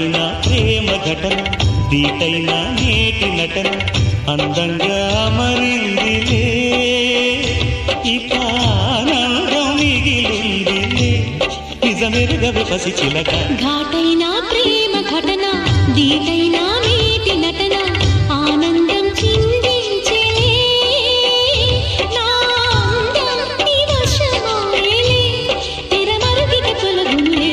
ఘాటైన ప్రేమ ఘటన దీటైన నేటి నటన అందంగా మరిందిలే ఇక ఆనందం మిగిలిందిలే నిజమెరుగవే పసి చిలక ఘాటైన ప్రేమ ఘటన దీటైన నేటి నటన ఆనందం చిందించెలే నా అందం నీ వశమాయెలే తెరమరుగిక తొలగునులే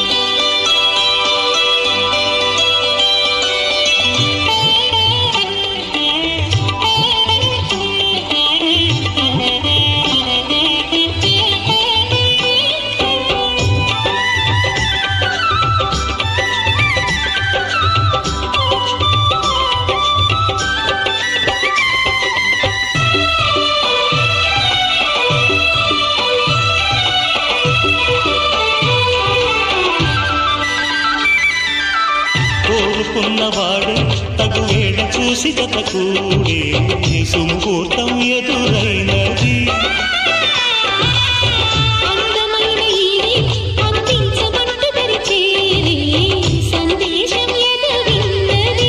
కోరుకున్నవాడు తగు వేడ చూసి జత కూడే సుముహూర్తం ఎదురైనది అందమైన ఈడి అందించమంటూ తెరిచేది సందేశం ఎదురున్నది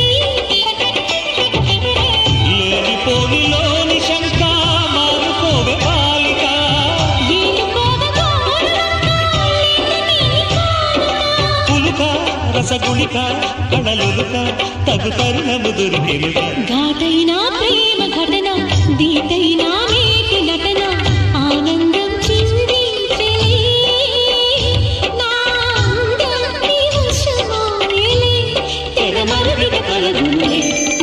లేనిపోనిలోని శంక మారుకోవే బాలిక పులుక రసగుళిక కళలులుక తగు తరుణము దొరికెనుక ఘాటైన ప్రేమ ఘటన దీటైన నేటి నటన ఆనందం చిందించెలే నా అందం నీ వశమాయెలే తెరమరుగిక తొలగునులే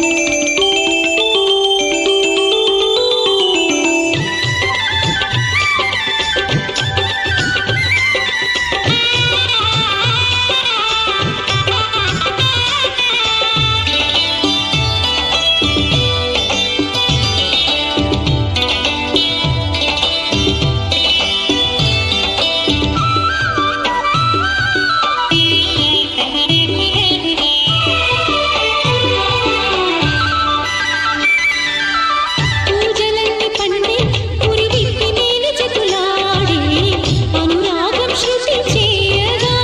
పూజలన్నీ పండి పురివిప్పి మేలు చెతులాడే అనురాగం శృతి చేయగా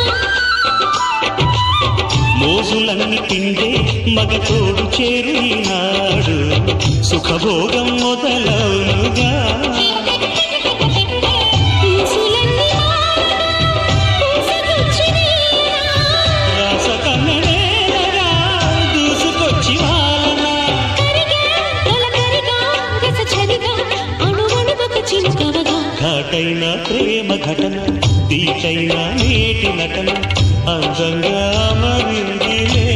మోజులన్నీ పిండే మగ తోడు చేరు ఈనాడు సుఖభోగం మొదలవునుగా పూసులన్నీ పూసుకొచ్చినేనా రాసకన్నడేలగా దూసుకొచ్చి వాలనా కరిగా తొలకరిగా రసచరిగా అణువణువొక చిలుకవగా ఘాటైన ప్రేమ ఘటన దీటైన నేటి నటన అందంగా మరిందిలే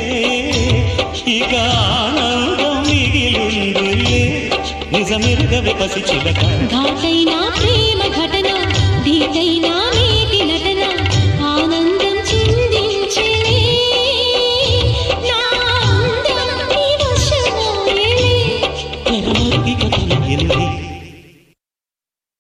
ఇక ఆనందం మిగిలిందిలే నిజమెరుగవే పసి చిలక ఘాటైన ప్రేమ ఘటన